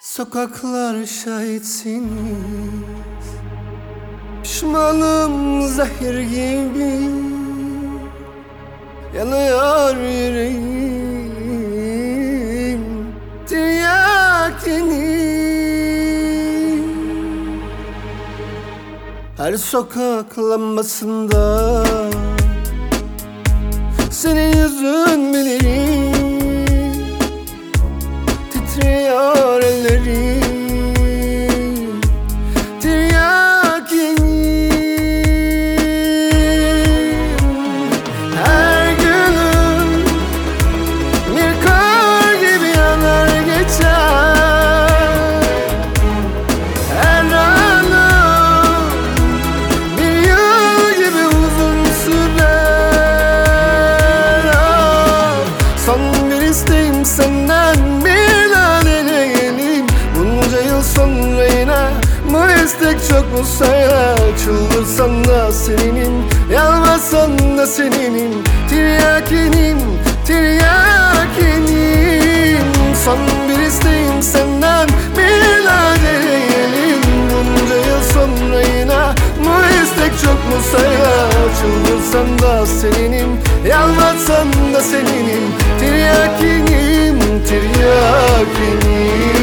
Sokaklar şahitsiniz, pişmanım zehir gibi. Yanıyor yüreğim tiryakinin. Her sokak lambasında senin yüzün bilirim. Titriyor ellerim tiryakinim. Her günüm bir kar gibi yanar geçer. Her anım bir yıl gibi uzun sürer. Son bir isteğim senden, bir daha deneyelim. Bunca yıl sonra yine bu istek çok mu sayar? Çıldırsan da seninim, yalvarsan da seninim. Tiryakinim, tiryakinim. Son bir isteğim senden, bir daha deneyelim. Bunca yıl sonra yine bu istek çok mu sayar? Çıldırsan da seninim, yalvarsan da seninim. Tiryakinim, tiryakinim.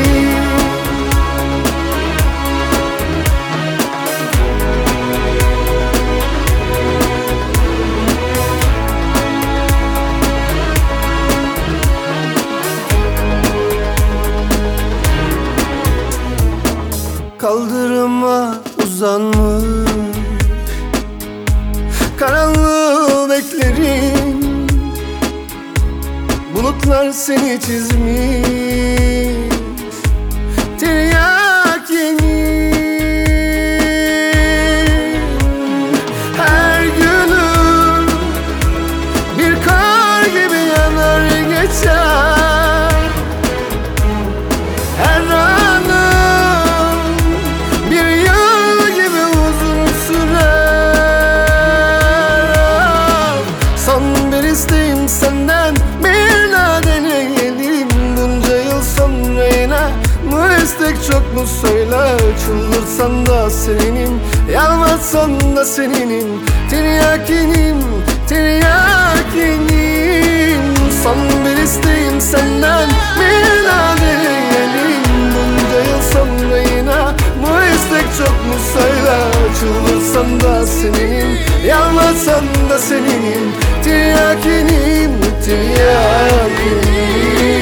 Kaldırıma uzanmış, karanlığı beklerim. Bulutlar seni çizmiş, tiryakinim. Her günüm bir kar gibi yanar geçer. Her anım bir yıl gibi uzun sürer. Son bir isteğim senden, bir daha deneyelim. Bunca yıl sonra yine bu istek çok mu söyler? Çıldırsan da seninim, yalvarsan da seninim. Tiryakinim, tiryakinim. Son bir isteğim senden, bir daha deneyelim. Bunca yıl sonra yine bu istek çok mu söyler? Çıldırsan da seninim, yalvarsan da seninim. Tiryakinim, tiryakinim.